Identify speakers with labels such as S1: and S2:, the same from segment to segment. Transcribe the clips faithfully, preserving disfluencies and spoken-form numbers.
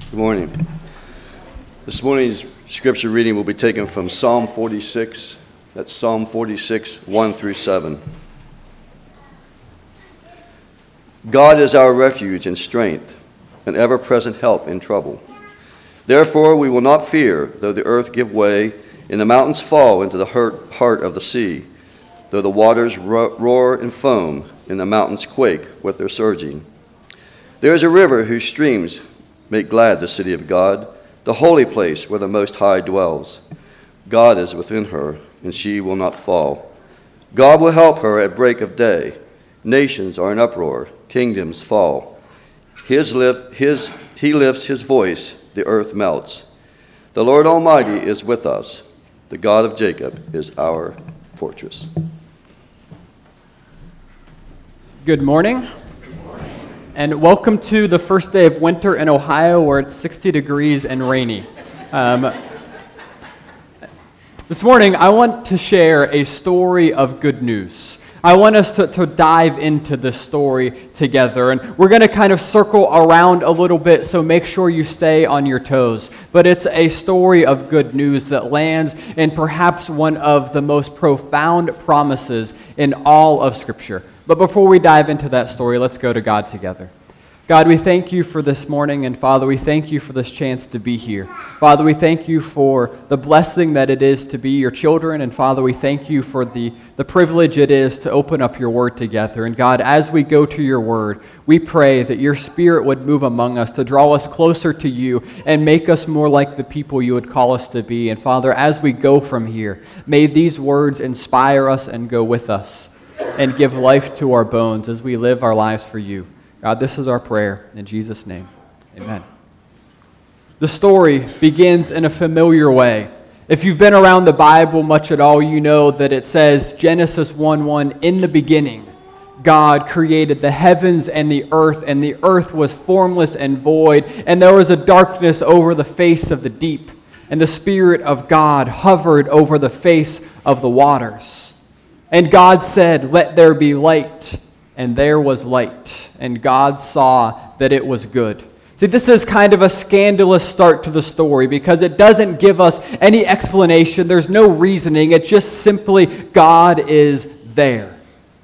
S1: Good morning. This morning's scripture reading will be taken from Psalm forty-six. That's Psalm forty-six, one through seven. God is our refuge and strength, an ever-present help in trouble. Therefore we will not fear, though the earth give way, and the mountains fall into the heart of the sea, though the waters roar and foam, and the mountains quake with their surging. There is a river whose streams make glad the city of God, the holy place where the Most High dwells. God is within her, and she will not fall. God will help her at break of day. Nations are in uproar, kingdoms fall. His lift, his, he lifts his voice, the earth melts. The Lord Almighty is with us. The God of Jacob is our fortress.
S2: Good morning. And welcome to the first day of winter in Ohio, where it's sixty degrees and rainy. Um, this morning, I want to share a story of good news. I want us to, to dive into this story together, and we're going to kind of circle around a little bit, so make sure you stay on your toes. But it's a story of good news that lands in perhaps one of the most profound promises in all of Scripture. But before we dive into that story, let's go to God together. God, we thank you for this morning, and Father, we thank you for this chance to be here. Father, we thank you for the blessing that it is to be your children, and Father, we thank you for the, the privilege it is to open up your word together. And God, as we go to your word, we pray that your Spirit would move among us to draw us closer to you and make us more like the people you would call us to be. And Father, as we go from here, may these words inspire us and go with us and give life to our bones as we live our lives for you. God, this is our prayer. In Jesus' name, amen. The story begins in a familiar way. If you've been around the Bible much at all, you know that it says, Genesis one one, in the beginning, God created the heavens and the earth, and the earth was formless and void, and there was a darkness over the face of the deep, and the Spirit of God hovered over the face of the waters. And God said, let there be light, and there was light. And God saw that it was good. See, this is kind of a scandalous start to the story because it doesn't give us any explanation. There's no reasoning. It's just simply God is there.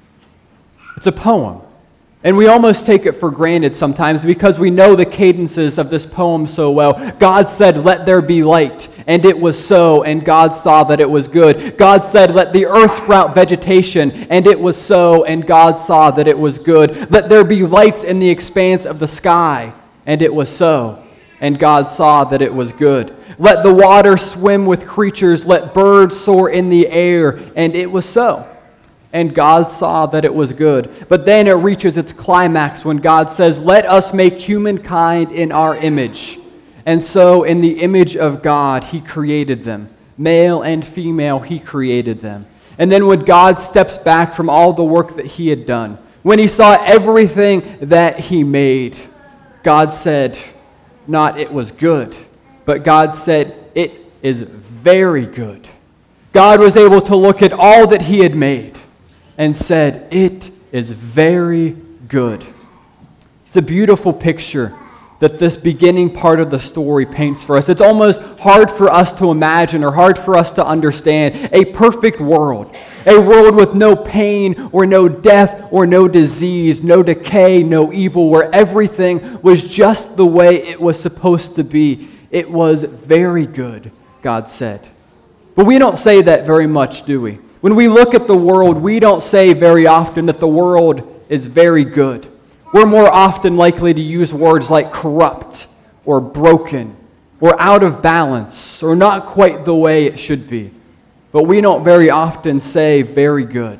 S2: It's a poem. And we almost take it for granted sometimes because we know the cadences of this poem so well. God said, let there be light, and it was so, and God saw that it was good. God said, let the earth sprout vegetation, and it was so, and God saw that it was good. Let there be lights in the expanse of the sky, and it was so, and God saw that it was good. Let the water swim with creatures, let birds soar in the air, and it was so. And God saw that it was good. But then it reaches its climax when God says, let us make humankind in our image. And so in the image of God, he created them. Male and female, he created them. And then when God steps back from all the work that he had done, when he saw everything that he made, God said, not it was good, but God said, it is very good. God was able to look at all that he had made and said, it is very good. It's a beautiful picture that this beginning part of the story paints for us. It's almost hard for us to imagine or hard for us to understand a perfect world, a world with no pain or no death or no disease, no decay, no evil, where everything was just the way it was supposed to be. It was very good, God said. But we don't say that very much, do we? When we look at the world, we don't say very often that the world is very good. We're more often likely to use words like corrupt or broken or out of balance or not quite the way it should be. But we don't very often say very good.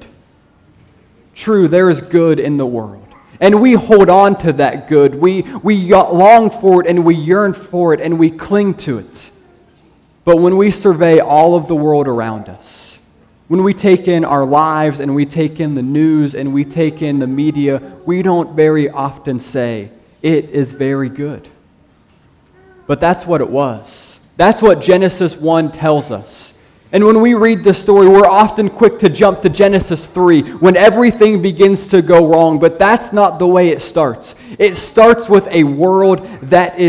S2: True, there is good in the world. And we hold on to that good. We, we long for it and we yearn for it and we cling to it. But when we survey all of the world around us, when we take in our lives and we take in the news and we take in the media, we don't very often say, it is very good. But that's what it was. That's what Genesis one tells us. And when we read this story, we're often quick to jump to Genesis three when everything begins to go wrong, but that's not the way it starts. It starts with a world that is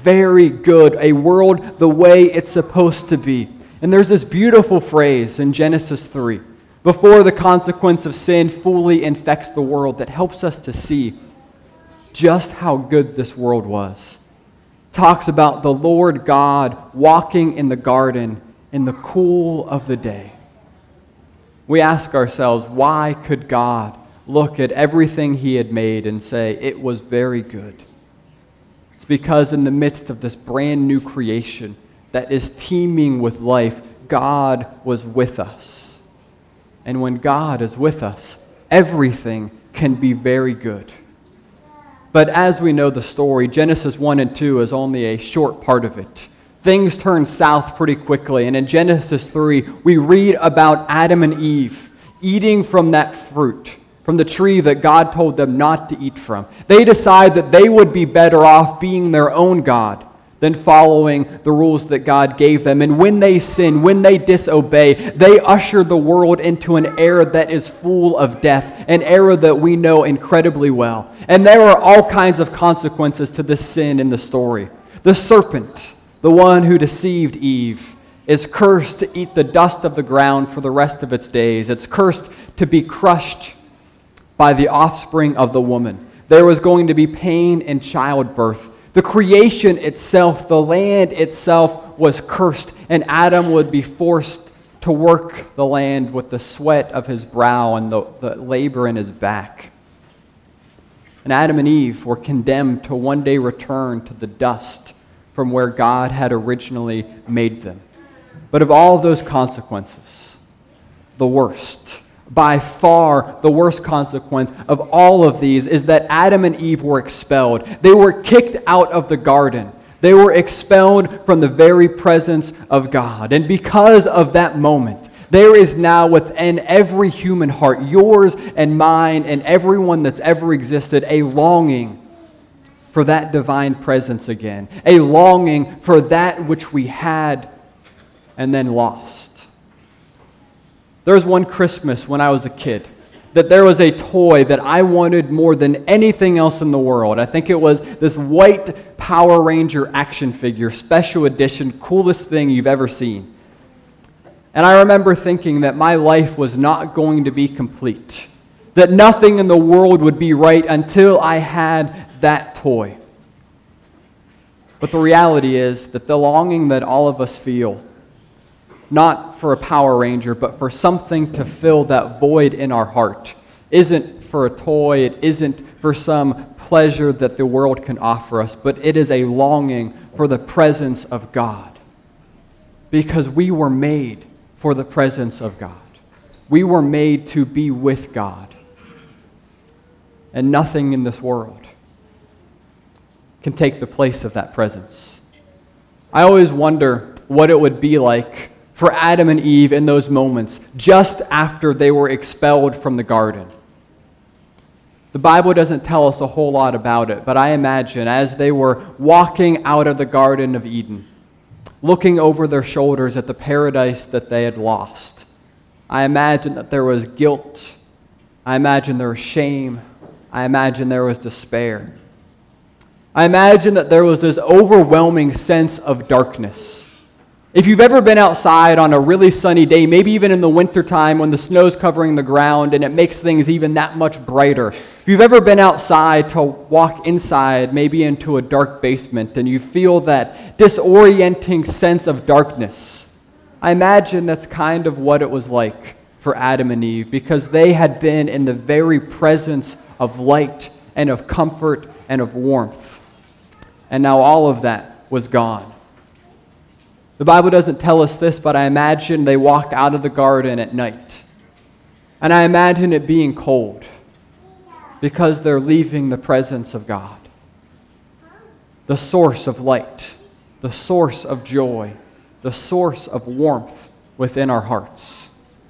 S2: very good, a world the way it's supposed to be. And there's this beautiful phrase in Genesis three, before the consequence of sin fully infects the world, that helps us to see just how good this world was. It talks about the Lord God walking in the garden in the cool of the day. We ask ourselves, why could God look at everything he had made and say, it was very good? It's because in the midst of this brand new creation that is teeming with life, God was with us. And when God is with us, everything can be very good. But as we know the story, Genesis one and two is only a short part of it. Things turn south pretty quickly, and in Genesis three, we read about Adam and Eve eating from that fruit, from the tree that God told them not to eat from. They decide that they would be better off being their own God than following the rules that God gave them. And when they sin, when they disobey, they usher the world into an era that is full of death, an era that we know incredibly well. And there are all kinds of consequences to this sin in the story. The serpent, the one who deceived Eve, is cursed to eat the dust of the ground for the rest of its days. It's cursed to be crushed by the offspring of the woman. There was going to be pain in childbirth. The creation itself, the land itself, was cursed, and Adam would be forced to work the land with the sweat of his brow and the, the labor in his back. And Adam and Eve were condemned to one day return to the dust from where God had originally made them. But of all of those consequences, the worst, by far the worst consequence of all of these, is that Adam and Eve were expelled. They were kicked out of the garden. They were expelled from the very presence of God. And because of that moment, there is now within every human heart, yours and mine and everyone that's ever existed, a longing for that divine presence again. A longing for that which we had and then lost. There was one Christmas when I was a kid that there was a toy that I wanted more than anything else in the world. I think it was this white Power Ranger action figure, special edition, coolest thing you've ever seen. And I remember thinking that my life was not going to be complete, that nothing in the world would be right until I had that toy. But the reality is that the longing that all of us feel, not for a Power Ranger, but for something to fill that void in our heart, isn't for a toy, it isn't for some pleasure that the world can offer us, but it is a longing for the presence of God. Because we were made for the presence of God. We were made to be with God. And nothing in this world can take the place of that presence. I always wonder what it would be like for Adam and Eve in those moments just after they were expelled from the garden. The Bible doesn't tell us a whole lot about it, but I imagine as they were walking out of the Garden of Eden, looking over their shoulders at the paradise that they had lost, I imagine that there was guilt. I imagine there was shame. I imagine there was despair. I imagine that there was this overwhelming sense of darkness. If you've ever been outside on a really sunny day, maybe even in the wintertime when the snow's covering the ground and it makes things even that much brighter. If you've ever been outside to walk inside, maybe into a dark basement, and you feel that disorienting sense of darkness, I imagine that's kind of what it was like for Adam and Eve, because they had been in the very presence of light and of comfort and of warmth. And now all of that was gone. The Bible doesn't tell us this, but I imagine they walk out of the garden at night. And I imagine it being cold because they're leaving the presence of God. The source of light, the source of joy, the source of warmth within our hearts.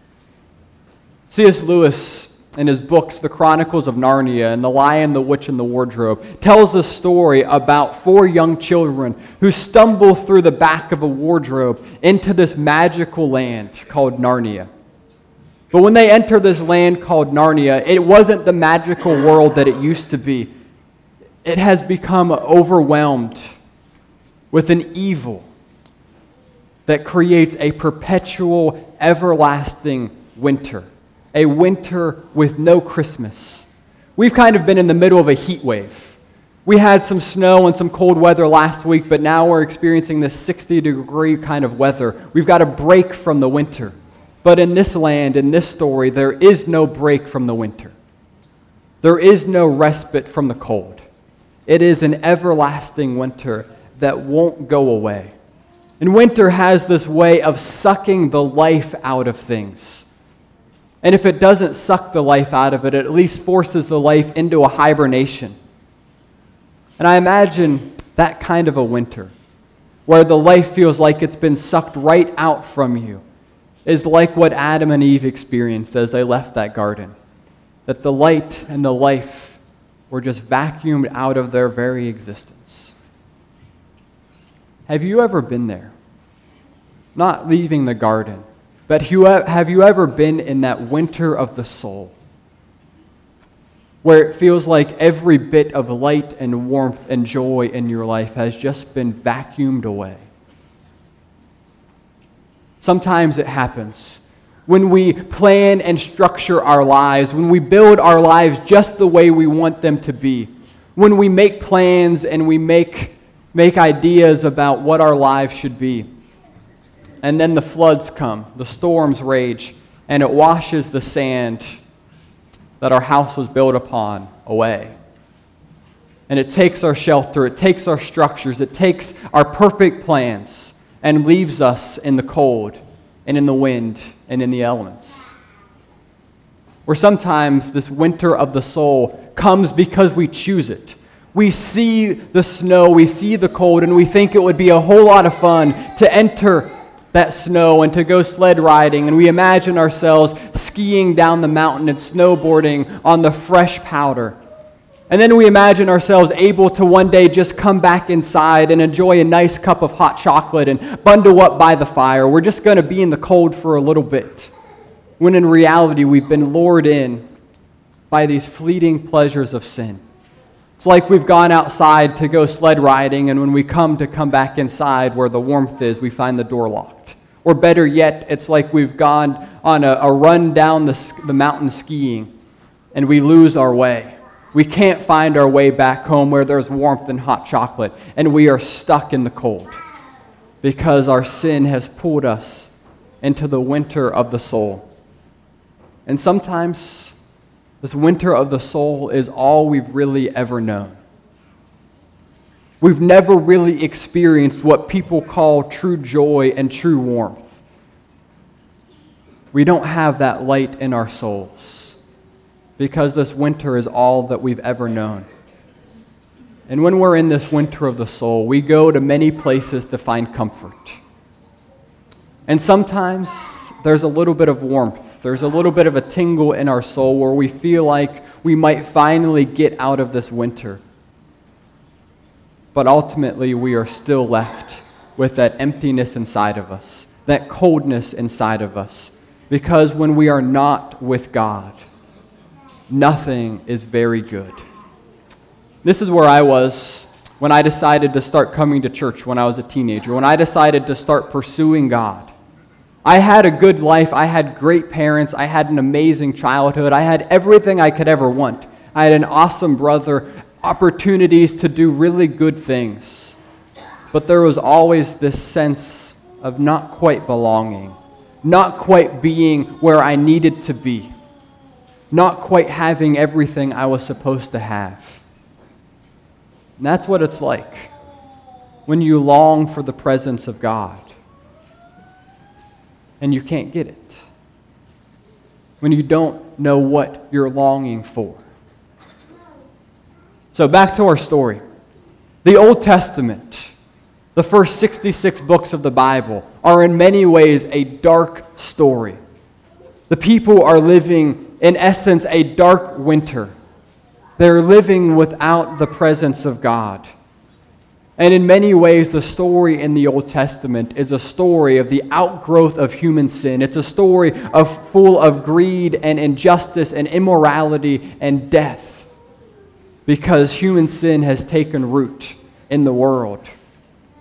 S2: C S Lewis, in his books, The Chronicles of Narnia and The Lion, the Witch, and the Wardrobe, tells a story about four young children who stumble through the back of a wardrobe into this magical land called Narnia. But when they enter this land called Narnia, it wasn't the magical world that it used to be. It has become overwhelmed with an evil that creates a perpetual, everlasting winter, a winter with no Christmas. We've kind of been in the middle of a heat wave. We had some snow and some cold weather last week, but now we're experiencing this sixty degree kind of weather. We've got a break from the winter. But in this land, in this story, there is no break from the winter. There is no respite from the cold. It is an everlasting winter that won't go away. And winter has this way of sucking the life out of things. And if it doesn't suck the life out of it, it at least forces the life into a hibernation. And I imagine that kind of a winter, where the life feels like it's been sucked right out from you, is like what Adam and Eve experienced as they left that garden. That the light and the life were just vacuumed out of their very existence. Have you ever been there? Not leaving the garden, but have you ever been in that winter of the soul, where it feels like every bit of light and warmth and joy in your life has just been vacuumed away? Sometimes it happens when we plan and structure our lives, when we build our lives just the way we want them to be, when we make plans and we make, make ideas about what our lives should be. And then the floods come, the storms rage, and it washes the sand that our house was built upon away. And it takes our shelter, it takes our structures, it takes our perfect plans, and leaves us in the cold and in the wind and in the elements. Or sometimes this winter of the soul comes because we choose it. We see the snow, we see the cold, and we think it would be a whole lot of fun to enter that snow and to go sled riding, and we imagine ourselves skiing down the mountain and snowboarding on the fresh powder. And then we imagine ourselves able to one day just come back inside and enjoy a nice cup of hot chocolate and bundle up by the fire. We're just going to be in the cold for a little bit. When in reality, we've been lured in by these fleeting pleasures of sin. It's like we've gone outside to go sled riding, and when we come to come back inside where the warmth is, we find the door locked. Or better yet, it's like we've gone on a, a run down the, the mountain skiing, and we lose our way. We can't find our way back home where there's warmth and hot chocolate, and we are stuck in the cold because our sin has pulled us into the winter of the soul. And sometimes this winter of the soul is all we've really ever known. We've never really experienced what people call true joy and true warmth. We don't have that light in our souls, because this winter is all that we've ever known. And when we're in this winter of the soul, we go to many places to find comfort. And sometimes there's a little bit of warmth. There's a little bit of a tingle in our soul where we feel like we might finally get out of this winter. But ultimately, we are still left with that emptiness inside of us, that coldness inside of us. Because when we are not with God, nothing is very good. This is where I was when I decided to start coming to church when I was a teenager, when I decided to start pursuing God. I had a good life. I had great parents. I had an amazing childhood. I had everything I could ever want. I had an awesome brother, opportunities to do really good things. But there was always this sense of not quite belonging, not quite being where I needed to be, not quite having everything I was supposed to have. And that's what it's like when you long for the presence of God and you can't get it. When you don't know what you're longing for. So back to our story. The Old Testament, the first sixty-six books of the Bible, are in many ways a dark story. The people are living, in essence, a dark winter. They're living without the presence of God. And in many ways, the story in the Old Testament is a story of the outgrowth of human sin. It's a story of full of greed and injustice and immorality and death, because human sin has taken root in the world.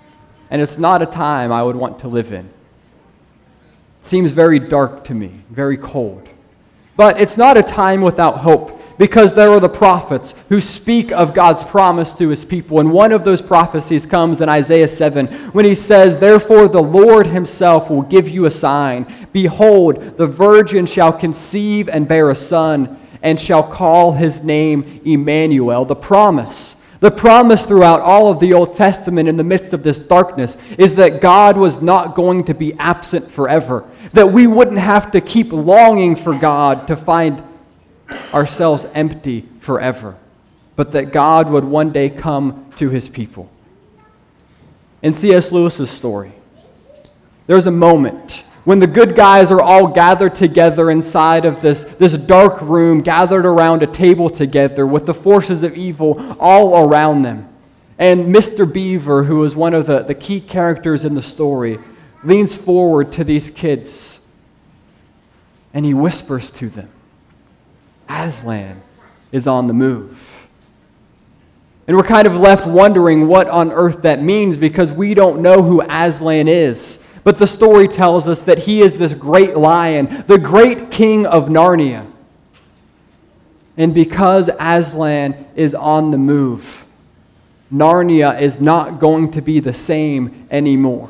S2: and it's not a time I would want to live in. It seems very dark to me, very cold. But it's not a time without hope, because there are the prophets who speak of God's promise to his people. And one of those prophecies comes in Isaiah seven when he says, "Therefore the Lord himself will give you a sign. Behold, the virgin shall conceive and bear a son, and shall call his name Emmanuel." The promise, the promise throughout all of the Old Testament in the midst of this darkness is that God was not going to be absent forever, that we wouldn't have to keep longing for God to find ourselves empty forever, but that God would one day come to his people. In C S Lewis's story, there's a moment when the good guys are all gathered together inside of this, this dark room, gathered around a table together with the forces of evil all around them. And Mister Beaver, who is one of the, the key characters in the story, leans forward to these kids and he whispers to them, "Aslan is on the move." And we're kind of left wondering what on earth that means, because we don't know who Aslan is. But the story tells us that he is this great lion, the great king of Narnia. And because Aslan is on the move, Narnia is not going to be the same anymore.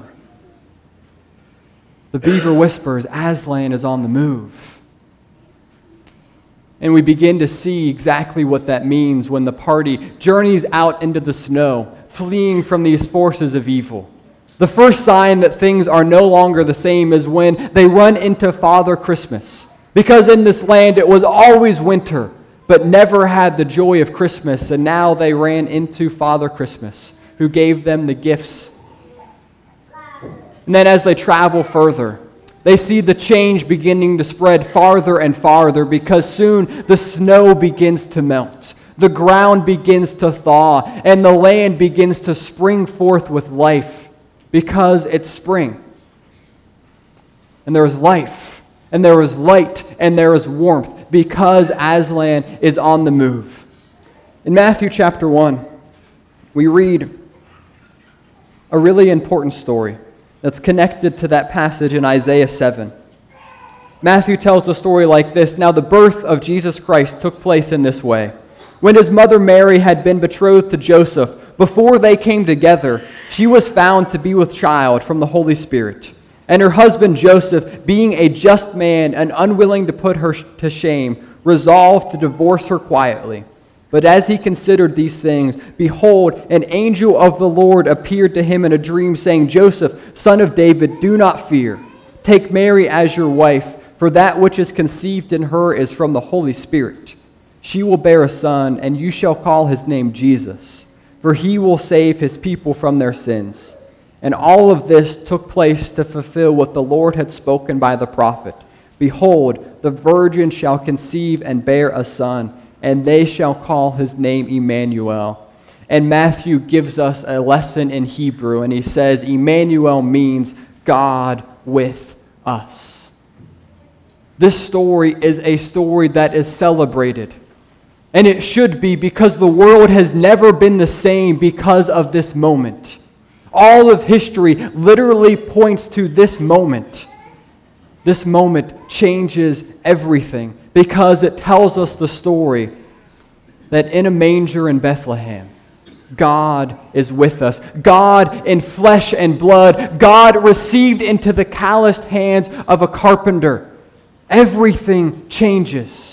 S2: The beaver whispers, "Aslan is on the move." And we begin to see exactly what that means when the party journeys out into the snow, fleeing from these forces of evil. The first sign that things are no longer the same is when they run into Father Christmas. Because in this land it was always winter, but never had the joy of Christmas, and now they ran into Father Christmas, who gave them the gifts. And then as they travel further, they see the change beginning to spread farther and farther, because soon the snow begins to melt. The ground begins to thaw, and the land begins to spring forth with life, because it's spring. And there is life, and there is light, and there is warmth, because Aslan is on the move. In Matthew chapter one, we read a really important story that's connected to that passage in Isaiah seven. Matthew tells the story like this: "Now the birth of Jesus Christ took place in this way. When his mother Mary had been betrothed to Joseph, before they came together, she was found to be with child from the Holy Spirit. And her husband Joseph, being a just man and unwilling to put her to shame, resolved to divorce her quietly. But as he considered these things, behold, an angel of the Lord appeared to him in a dream, saying, 'Joseph, son of David, do not fear. Take Mary as your wife, for that which is conceived in her is from the Holy Spirit. She will bear a son, and you shall call his name Jesus, for he will save his people from their sins.' And all of this took place to fulfill what the Lord had spoken by the prophet. 'Behold, the virgin shall conceive and bear a son, and they shall call his name Emmanuel.'" And Matthew gives us a lesson in Hebrew, and he says Emmanuel means God with us. This story is a story that is celebrated. And it should be, because the world has never been the same because of this moment. All of history literally points to this moment. This moment changes everything, because it tells us the story that in a manger in Bethlehem, God is with us. God in flesh and blood. God received into the calloused hands of a carpenter. Everything changes.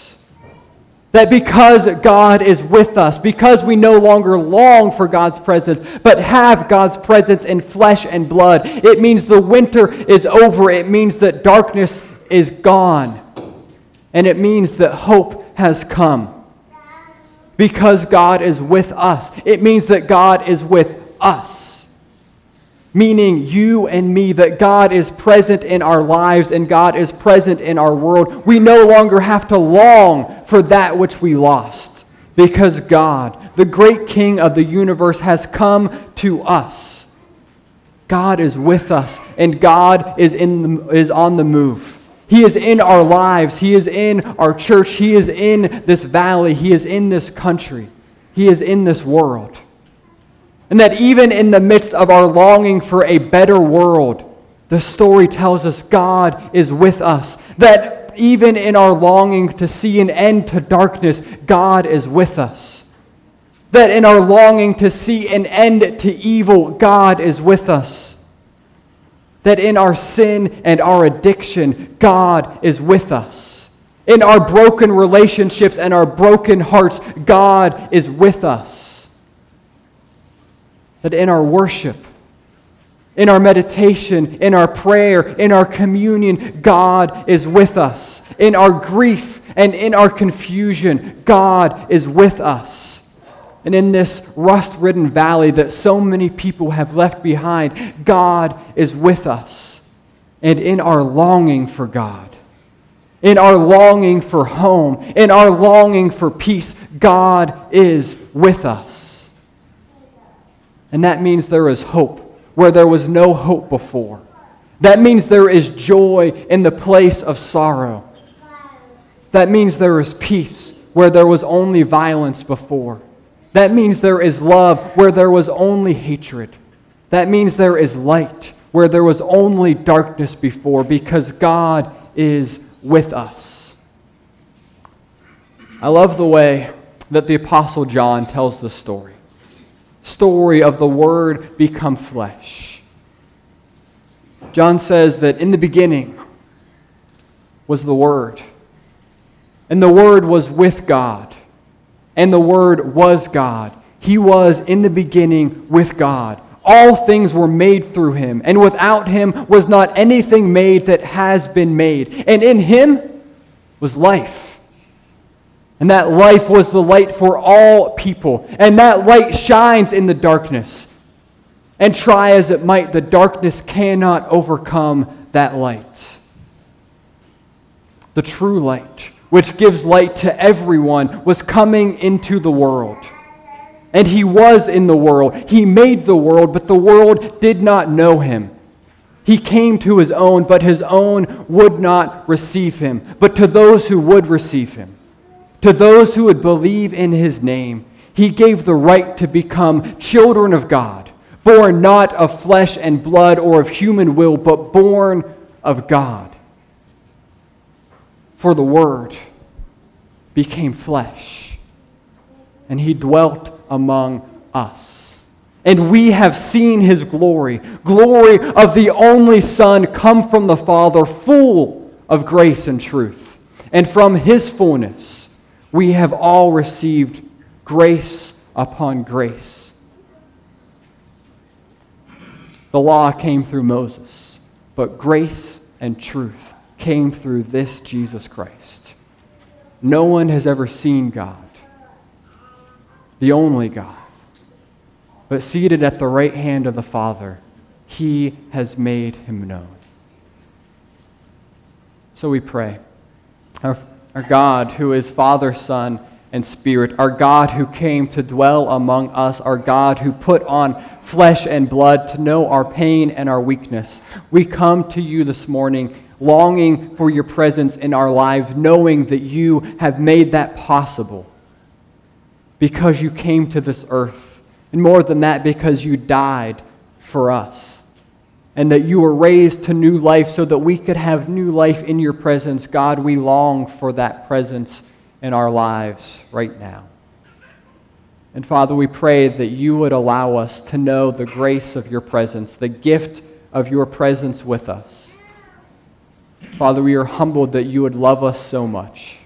S2: That because God is with us, because we no longer long for God's presence, but have God's presence in flesh and blood, it means the winter is over. It means that darkness is gone. And it means that hope has come. Because God is with us, it means that God is with us. Meaning you and me, that God is present in our lives and God is present in our world. We no longer have to long for that which we lost, because God, the great King of the universe, has come to us. God is with us, and God is in the, is on the move. He is in our lives. He is in our church. He is in this valley. He is in this country. He is in this world. And that even in the midst of our longing for a better world, the story tells us God is with us. That even in our longing to see an end to darkness, God is with us. That in our longing to see an end to evil, God is with us. That in our sin and our addiction, God is with us. In our broken relationships and our broken hearts, God is with us. That in our worship, in our meditation, in our prayer, in our communion, God is with us. In our grief and in our confusion, God is with us. And in this rust-ridden valley that so many people have left behind, God is with us. And in our longing for God, in our longing for home, in our longing for peace, God is with us. And that means there is hope where there was no hope before. That means there is joy in the place of sorrow. That means there is peace where there was only violence before. That means there is love where there was only hatred. That means there is light where there was only darkness before, because God is with us. I love the way that the Apostle John tells the story. Story of the Word become flesh. John says that in the beginning was the Word, and the Word was with God, and the Word was God. He was in the beginning with God. All things were made through Him, and without Him was not anything made that has been made. And in Him was life. And that life was the light for all people. And that light shines in the darkness. And try as it might, the darkness cannot overcome that light. The true light, which gives light to everyone, was coming into the world. And He was in the world. He made the world, but the world did not know Him. He came to His own, but His own would not receive Him. But to those who would receive Him, to those who would believe in His name, He gave the right to become children of God, born not of flesh and blood or of human will, but born of God. For the Word became flesh, and He dwelt among us. And we have seen His glory, glory of the only Son come from the Father, full of grace and truth. And from His fullness, we have all received grace upon grace. The law came through Moses, but grace and truth came through this Jesus Christ. No one has ever seen God, the only God, but seated at the right hand of the Father, He has made Him known. So we pray. Our Our God, who is Father, Son, and Spirit, our God who came to dwell among us, our God who put on flesh and blood to know our pain and our weakness. We come to you this morning longing for your presence in our lives, knowing that you have made that possible because you came to this earth. And more than that, because you died for us. And that you were raised to new life so that we could have new life in your presence. God, we long for that presence in our lives right now. And Father, we pray that you would allow us to know the grace of your presence, the gift of your presence with us. Father, we are humbled that you would love us so much.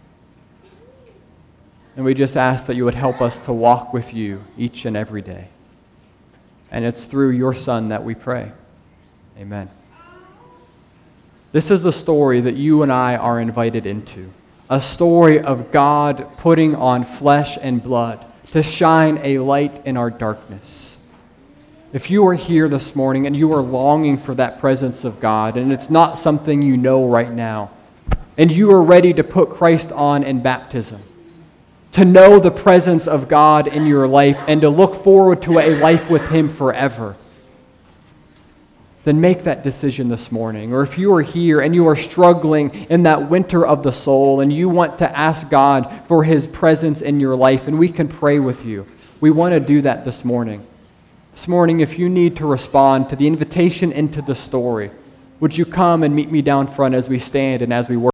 S2: And we just ask that you would help us to walk with you each and every day. And it's through your Son that we pray. Amen. This is a story that you and I are invited into. A story of God putting on flesh and blood to shine a light in our darkness. If you are here this morning and you are longing for that presence of God, and it's not something you know right now, and you are ready to put Christ on in baptism, to know the presence of God in your life and to look forward to a life with Him forever, then make that decision this morning. Or if you are here and you are struggling in that winter of the soul and you want to ask God for His presence in your life, and we can pray with you, we want to do that this morning. This morning, if you need to respond to the invitation into the story, would you come and meet me down front as we stand and as we work?